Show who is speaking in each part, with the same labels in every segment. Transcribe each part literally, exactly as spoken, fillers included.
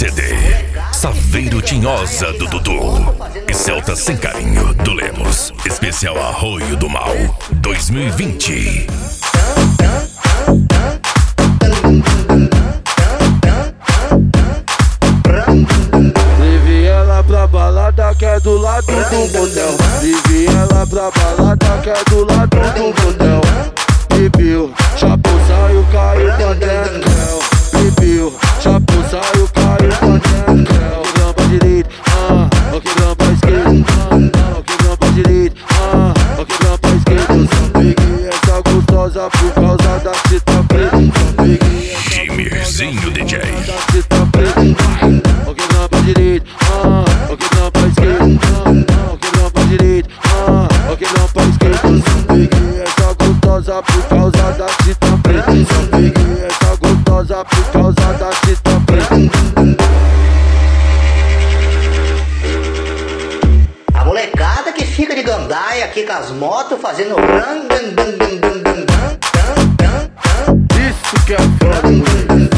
Speaker 1: C D. Saveiro Tinhosa do Dudu e Celta Sem Carinho do Lemos. Especial Arroio do Mal dois mil e vinte.
Speaker 2: Leve ela pra balada que é do lado do motel. Leve ela pra balada que é do lado do motel. Bebeu, chapou, saiu, caiu pra dentro. Bebeu, chapou, saiu, caiu pra dentro. O que grampa direito, ah, o que grampa esquerdo, ah, o que grampa direito, ah, o que grampa esquerdo. Eu só peguei essa gostosa por causa da fita preta. Só peguei essa
Speaker 1: Jimirzinho D J.
Speaker 2: da fita preta. O que grampa direito, ah, o que grampa esquerdo, ah, o que grampa direito, ah, o que grampa esquerdo. Eu só peguei essa gostosa por causa da fita preta. Só peguei essa gostosa por causa da fita preta.
Speaker 3: A molecada que fica de gandaia aqui com as motos fazendo ran, dan, dan, dan, dan, dan, dan, dan, dan.
Speaker 2: Isso que é foda, moleque.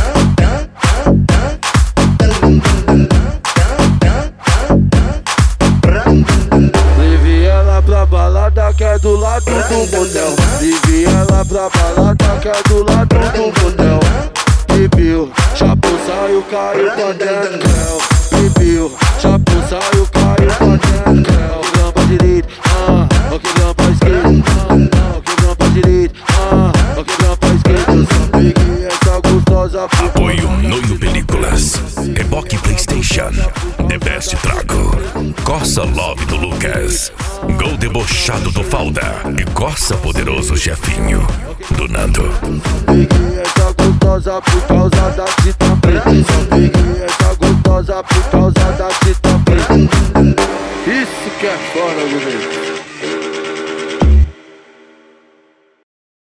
Speaker 2: Leve ela pra balada que é do lado do motel. Leve ela pra balada que é do lado do motel. Bebeu, chapou, saiu, caiu pra dentro. Bebeu, chapou, saiu, caiu pra dentro. O que grampa direito, ah, o que grampa esquerdo, ah, o que grampa direito, ah, o que grampa esquerdo. Eu só peguei essa gostosa por
Speaker 1: Apoio Noio Películas, Reboque PlayStation, The Best Trago, Corsa Love do Lucas, Gol Debochado do Falda e Corsa Poderoso Chefinho do Nando.
Speaker 2: Peguei essa gostosa por causa da fita preta. Só peguei essa gostosa por causa da fita preta. Isso que é foda, moleque.